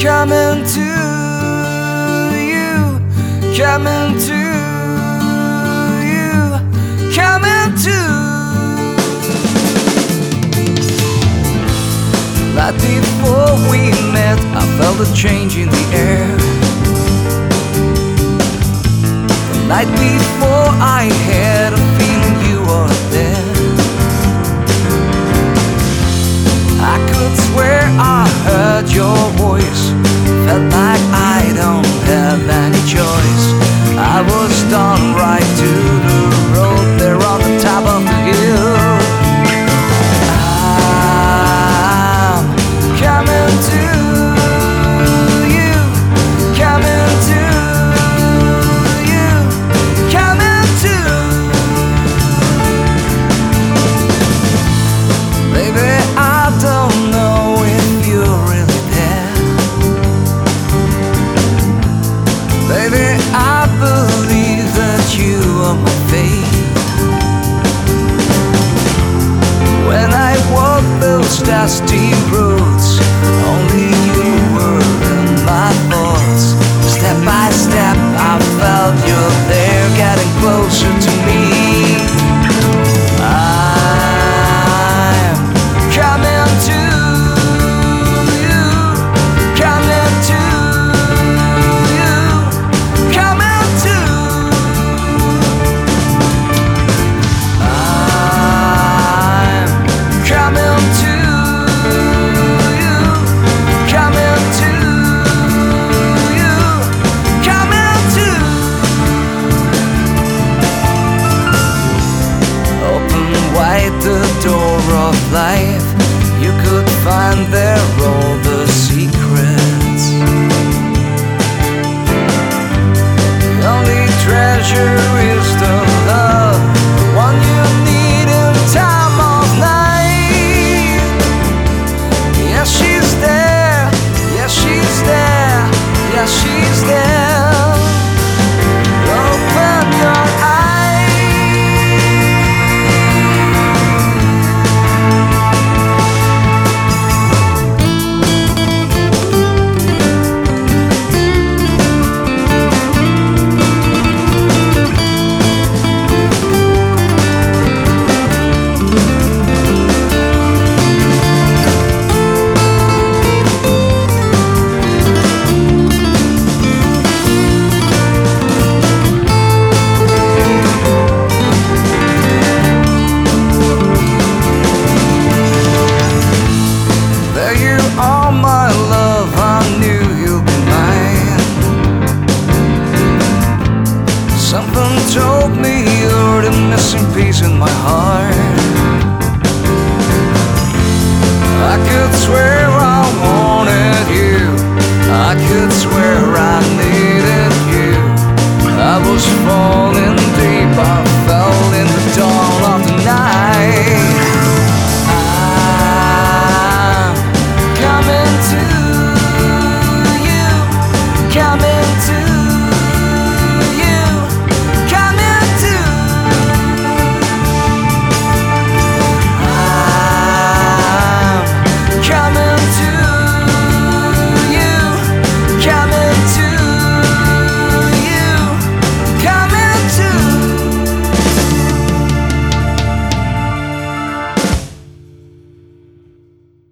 coming to you, coming to you, coming to. Right before we met, I felt a change in the air. The night before, I had a feeling you were there. I could swear I heard your voice, felt like I don't have any choice. I was done right to the road there on the top of the hill. I'm coming to you, coming to you, coming to. Baby, I don't know if you're really there. Baby, I believe that you are my fate. When I walk those dusty roads, only you were in my thoughts. Step by step, I felt you there, getting closer to me. I'm coming to you, coming to you, coming to. I'm coming to you, coming to you, coming to. Open wide the door of life, you could find there all